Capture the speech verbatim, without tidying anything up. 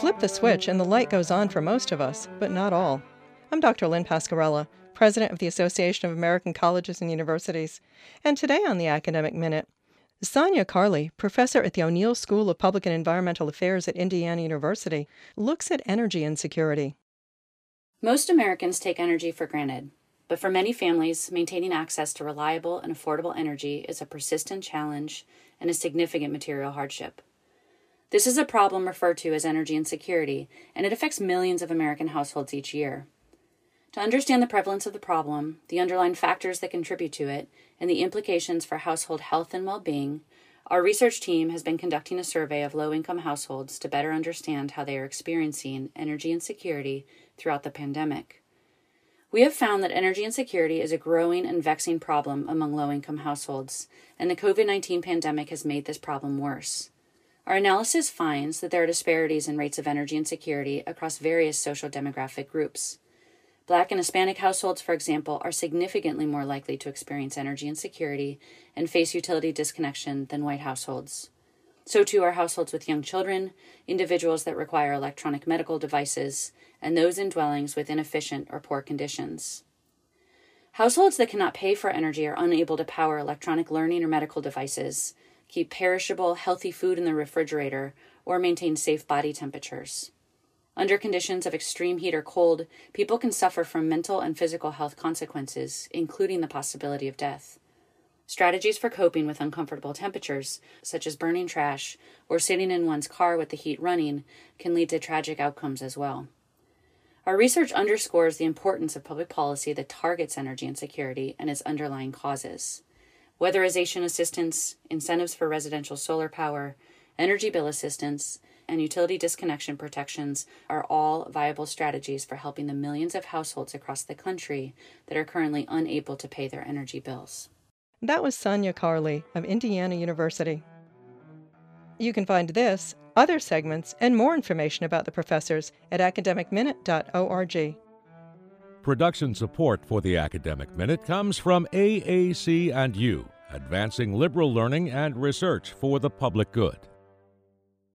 flip the switch and the light goes on for most of us, but not all. I'm Doctor Lynn Pasquarella, President of the Association of American Colleges and Universities, and today on the Academic Minute, Sonia Carli, professor at the O'Neill School of Public and Environmental Affairs at Indiana University, looks at energy insecurity. Most Americans take energy for granted, but for many families, maintaining access to reliable and affordable energy is a persistent challenge and a significant material hardship. This is a problem referred to as energy insecurity, and it affects millions of American households each year. To understand the prevalence of the problem, the underlying factors that contribute to it, and the implications for household health and well-being, our research team has been conducting a survey of low-income households to better understand how they are experiencing energy insecurity throughout the pandemic. We have found that energy insecurity is a growing and vexing problem among low-income households, and the covid nineteen pandemic has made this problem worse. Our analysis finds that there are disparities in rates of energy insecurity across various social demographic groups. Black and Hispanic households, for example, are significantly more likely to experience energy insecurity and face utility disconnection than white households. So too are households with young children, individuals that require electronic medical devices, and those in dwellings with inefficient or poor conditions. Households that cannot pay for energy are unable to power electronic learning or medical devices, keep perishable, healthy food in the refrigerator, or maintain safe body temperatures. Under conditions of extreme heat or cold, people can suffer from mental and physical health consequences, including the possibility of death. Strategies for coping with uncomfortable temperatures, such as burning trash or sitting in one's car with the heat running, can lead to tragic outcomes as well. Our research underscores the importance of public policy that targets energy insecurity and its underlying causes. Weatherization assistance, incentives for residential solar power, energy bill assistance, and utility disconnection protections are all viable strategies for helping the millions of households across the country that are currently unable to pay their energy bills. That was Sonia Carli of Indiana University. You can find this, other segments, and more information about the professors at academic minute dot org. Production support for the Academic Minute comes from A A C and U, advancing liberal learning and research for the public good.